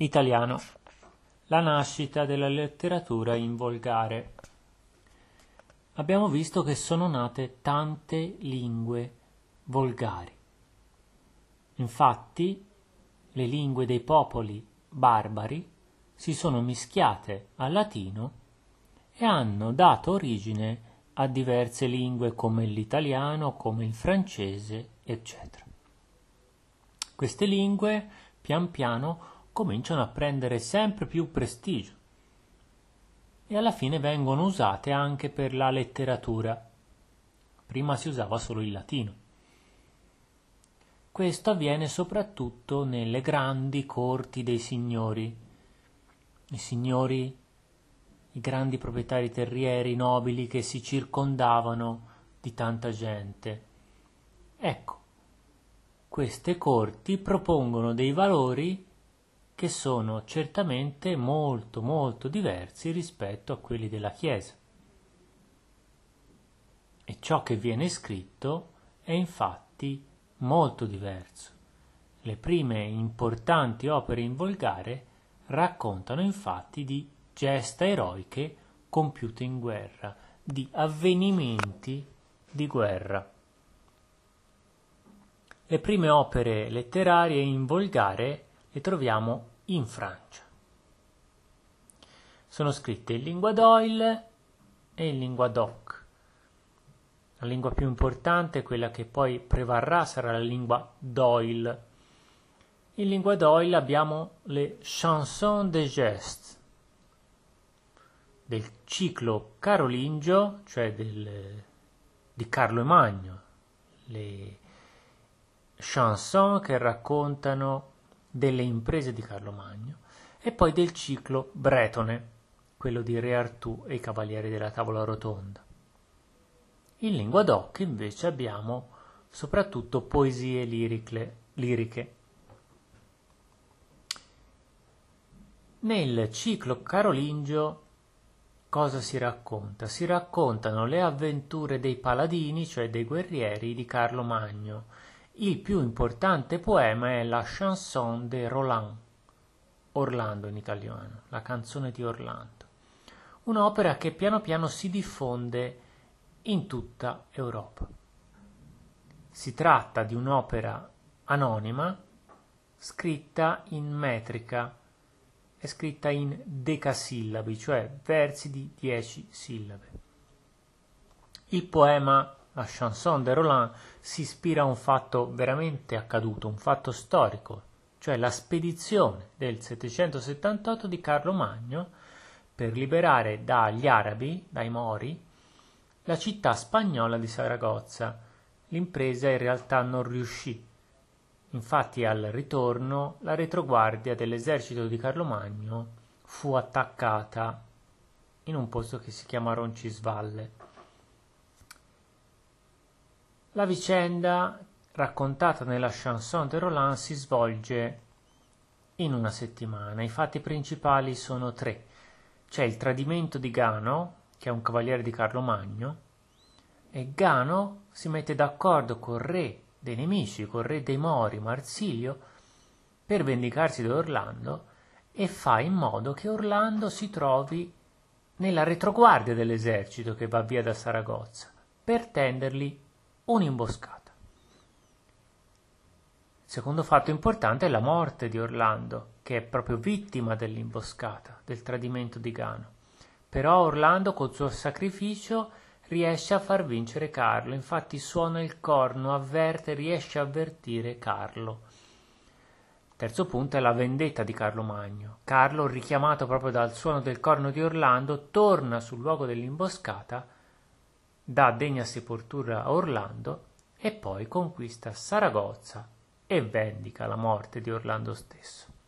Italiano. La nascita della letteratura in volgare. Abbiamo visto che sono nate tante lingue volgari. Infatti, le lingue dei popoli barbari si sono mischiate al latino e hanno dato origine a diverse lingue come l'italiano, come il francese, eccetera. Queste lingue, pian piano, cominciano a prendere sempre più prestigio e alla fine vengono usate anche per la letteratura. Prima si usava solo il latino. Questo avviene soprattutto nelle grandi corti dei signori. I signori, i grandi proprietari terrieri, nobili che si circondavano di tanta gente. Ecco, queste corti propongono dei valori che sono certamente molto molto diversi rispetto a quelli della Chiesa. E ciò che viene scritto è infatti molto diverso. Le prime importanti opere in volgare raccontano infatti di gesta eroiche compiute in guerra, di avvenimenti di guerra. Le prime opere letterarie in volgare le troviamo in Francia. Sono scritte in lingua d'Oil e in lingua d'Oc. La lingua più importante, quella che poi prevarrà, sarà la lingua d'Oil. In lingua d'Oil abbiamo le Chansons de Geste del ciclo carolingio, cioè di Carlo Magno, le chanson che raccontano delle imprese di Carlo Magno, e poi del ciclo bretone, quello di Re Artù e i Cavalieri della Tavola Rotonda. In lingua d'Oc invece abbiamo soprattutto poesie liriche. Nel ciclo carolingio cosa si racconta? Si raccontano le avventure dei paladini, cioè dei guerrieri di Carlo Magno. Il più importante poema è la Chanson de Roland, Orlando in italiano, la canzone di Orlando. Un'opera che piano piano si diffonde in tutta Europa. Si tratta di un'opera anonima, scritta in metrica, è scritta in decasillabi, cioè versi di 10 sillabe. Il poema, la Chanson de Roland, si ispira a un fatto veramente accaduto, un fatto storico, cioè la spedizione del 778 di Carlo Magno per liberare dagli arabi, dai Mori, la città spagnola di Saragozza. L'impresa in realtà non riuscì. Infatti al ritorno la retroguardia dell'esercito di Carlo Magno fu attaccata in un posto che si chiama Roncisvalle. La vicenda raccontata nella Chanson de Roland si svolge in una settimana. I fatti principali sono 3. C'è il tradimento di Gano, che è un cavaliere di Carlo Magno, e Gano si mette d'accordo col re dei nemici, col re dei Mori, Marsilio, per vendicarsi da Orlando, e fa in modo che Orlando si trovi nella retroguardia dell'esercito che va via da Saragozza, per tendergli un'imboscata. Il secondo fatto importante è la morte di Orlando, che è proprio vittima dell'imboscata, del tradimento di Gano. Però Orlando col suo sacrificio riesce a far vincere Carlo, infatti suona il corno, riesce a avvertire Carlo. Il terzo punto è la vendetta di Carlo Magno. Carlo, richiamato proprio dal suono del corno di Orlando, torna sul luogo dell'imboscata, dà degna sepoltura a Orlando e poi conquista Saragozza e vendica la morte di Orlando stesso.